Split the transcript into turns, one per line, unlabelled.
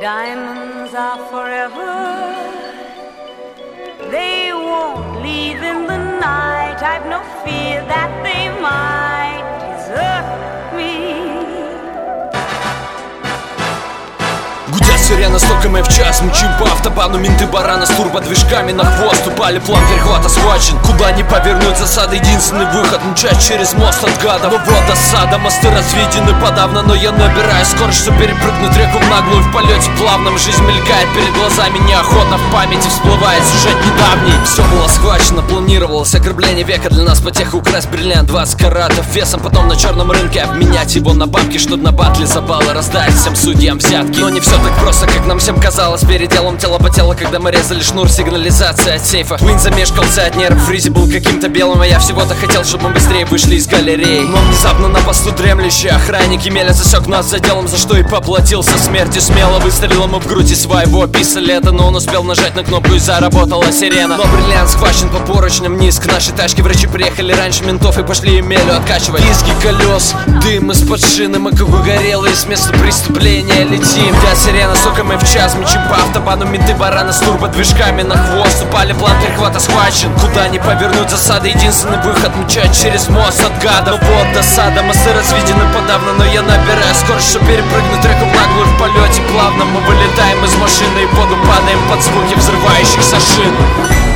diamonds are forever. They won't leave in the night. I've no fear that they might desert me.
Гудят сирены с токами в час. Мчим по автобану, менты барана с турбодвижками на хвост. Упали, план перехвата схвачен. Куда не повернуть, засада единственный выход. Мчать через мост от гада. Но вот осада, мосты разведены подавно. Но я набираю скорость, чтобы перепрыгнуть реку в наглую. В полете плавном жизнь мелькает перед глазами. Неохотно в памяти всплывает сюжет недавний. Все было схвачено, планировалось ограбление века. Для нас потеха украсть бриллиант 20 каратов весом. Потом на черном рынке обменять его на бабки, чтоб на батле за баллы раздать всем судьям взятки. Но не все так просто, как нам всем казалось. Переделом тело по телу, когда мы резали шнур сигнализации от сейфа. Уин замешкался от нервов, Фризи был каким-то белым. А я всего-то хотел, чтобы мы быстрее вышли из галереи. Но внезапно на посту дремлющий охранник Емеля засек нас за делом, за что и поплатился смертью. Смело выстрелил ему в грудь из своего пистолета. Но он успел нажать на кнопку и заработала сирена. Но бриллиант схвачен по поручням вниз. К нашей тачке врачи приехали раньше ментов и пошли Емелю откачивать. Визги колес, дым из-под шины. Мы как угорелые с места преступления летим. Я сирена, сука, мы в час. Мчим по автобану, менты барана с турбодвижками на хвост. Упали, план перехвата схвачен. Куда не повернуть, засада единственный выход. Мчать через мост от гада. Но вот досада, мосты разведены подавно. Но я набираю скорость, чтобы перепрыгнуть реку в наглую. В полете плавно мы вылетаем из машины и в воду падаем под звуки взрывающихся шин.